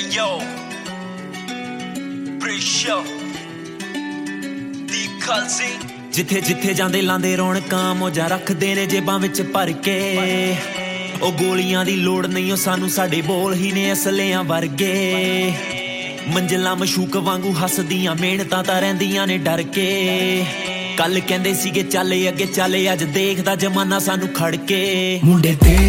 yo, pressure, deep calzi. ਜਿੱਥੇ ਜਿੱਥੇ ਜਾਂਦੇ ਲਾਂਦੇ ਰੌਣਕਾਂ ਮੌਜਾਂ ਰੱਖਦੇ ਨੇ ਜੇਬਾਂ ਵਿੱਚ ਭਰ ਕੇ ਉਹ ਗੋਲੀਆਂ ਦੀ ਲੋੜ ਨਹੀਂ ਉਹ ਸਾਨੂੰ ਸਾਡੇ ਬੋਲ ਹੀ ਨੇ ਅਸਲਿਆਂ ਵਰਗੇ ਮੰਜ਼ਿਲਾਂ ਮਸ਼ੂਕ ਵਾਂਗੂ ਹੱਸਦੀਆਂ ਮਿਹਨਤਾਂ ਤਾਂ ਰਹਿੰਦੀਆਂ ਨੇ ਡਰ ਕੇ ਕੱਲ ਕਹਿੰਦੇ ਸੀਗੇ ਚੱਲ ਅੱਗੇ ਚੱਲ ਅੱਜ ਦੇਖਦਾ ਜ਼ਮਾਨਾ ਸਾਨੂੰ ਖੜ ਕੇ ਮੁੰਡੇ ਤੇਰੇ